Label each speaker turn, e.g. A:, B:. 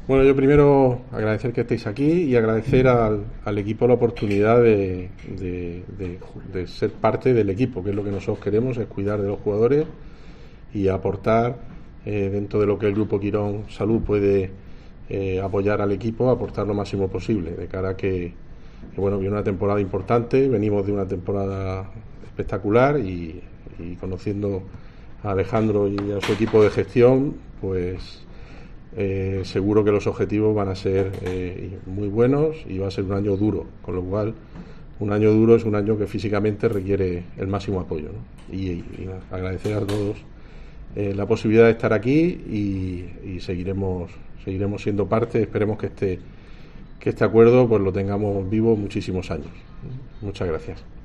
A: Bueno, yo primero agradecer que estéis aquí y agradecer al equipo la oportunidad de ser parte del equipo, que es lo que nosotros queremos, es cuidar de los jugadores y aportar dentro de lo que el Grupo Quirón Salud puede apoyar al equipo, aportar lo máximo posible, de cara a que bueno, viene una temporada importante, venimos de una temporada espectacular y conociendo a Alejandro y a su equipo de gestión, pues seguro que los objetivos van a ser muy buenos y va a ser un año duro, con lo cual un año duro es un año que físicamente requiere el máximo apoyo, ¿no? Y agradecer a todos la posibilidad de estar aquí y seguiremos siendo parte. Esperemos que este acuerdo pues lo tengamos vivo muchísimos años. Muchas gracias.